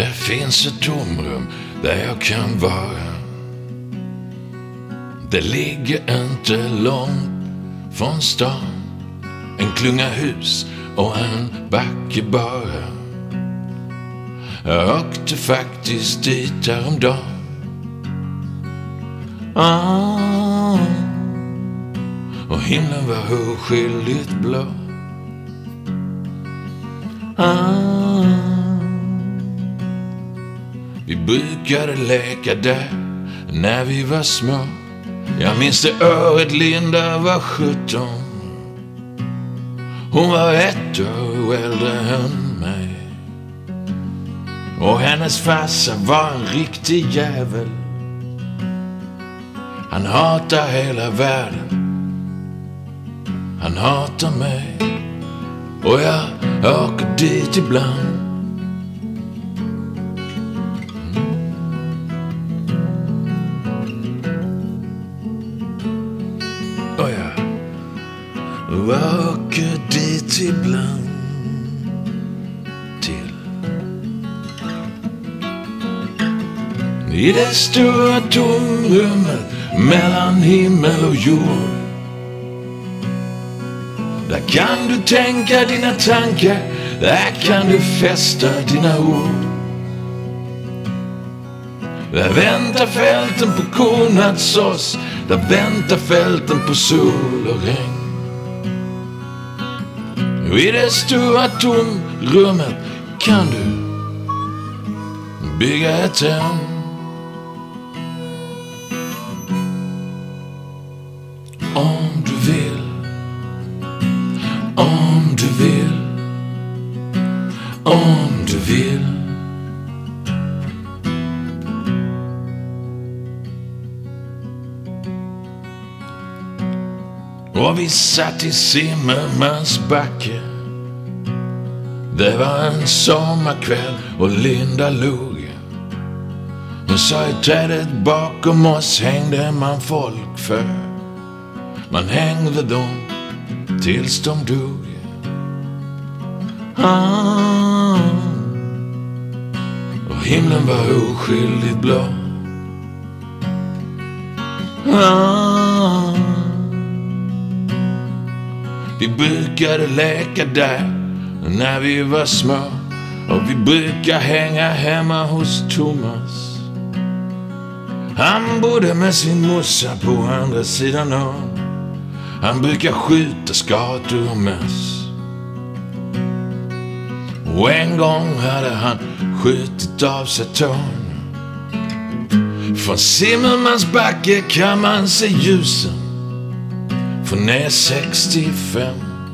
Det finns ett tomrum där jag kan vara. Det ligger inte långt från stan. En klunga hus och en backe bara. Jag åkte faktiskt dit häromdagen. Och himlen var oskyldigt blå. Vi brukade leka där när vi var små. Jag minns det året Linda var 17. Hon var 1 år äldre än mig. Och hennes farsa var en riktig jävel. Han hatar hela världen. Han hatar mig. Och jag åker dit ibland. Och jag åker dit ibland. Till i det stora tomrummet mellan himmel och jord. Där kan du tänka dina tankar. Där kan du fästa dina ord. Där väntar fälten på kornatsås. Där väntar fälten på sol och regn. Och i det stora tomrummet kan du bygga ett hem. Om du vill. Om du vill. Om du vill. Och vi satt i Zimmermans backe. Det var en sommarkväll och Linda log. Hon sa i trädet bakom oss hängde man folk för. Man hängde dem tills de dog. Och himlen var oskyldigt blå. Vi brukade leka där när vi var små. Och vi brukade hänga hemma hos Thomas. Han bodde med sin morsa på andra sidan av. Han brukar skjuta skator och möss. Och en gång hade han skjutit av sig tån. Från Zimmermans backe kan man se ljusen. Från E65.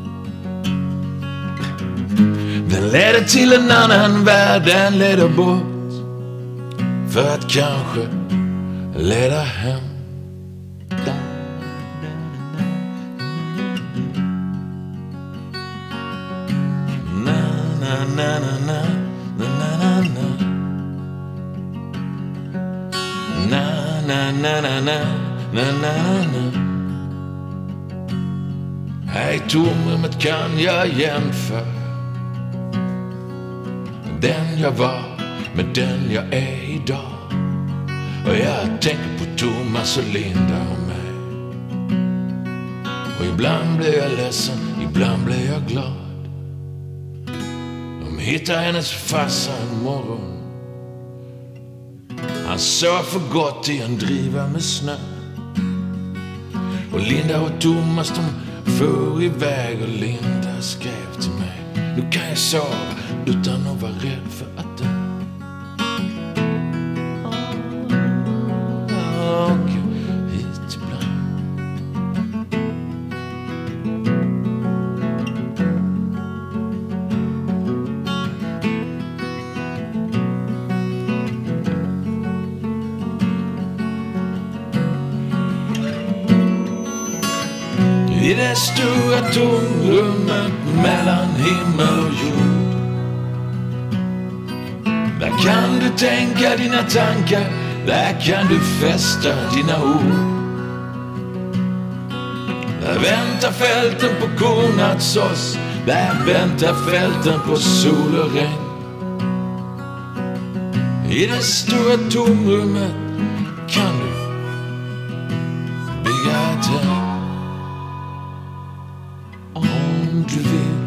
Den ledde till en annan värld. Den ledde bort. För att kanske leda hem. Här i tomrummet kan jag jämföra den jag var med den jag är idag. Och jag tänker på Thomas och Linda och mig. Och ibland blir jag ledsen, ibland blir jag glad. De hittar hennes farsa en morgon. Han sov för gott i en driva med snö. Och Linda och Thomas de for iväg. Och Linda skrev till mig: nu kan jag sova utan att vara rädd för att dö. Och hit ibland. I det stora tomrummet mellan himmel och jord. Där kan du tänka dina tankar. Där kan du fästa dina ord. Där väntar fälten på kornatsås. Där väntar fälten på sol och regn. I det stora tomrummet kan du bygga ett hem om du vill.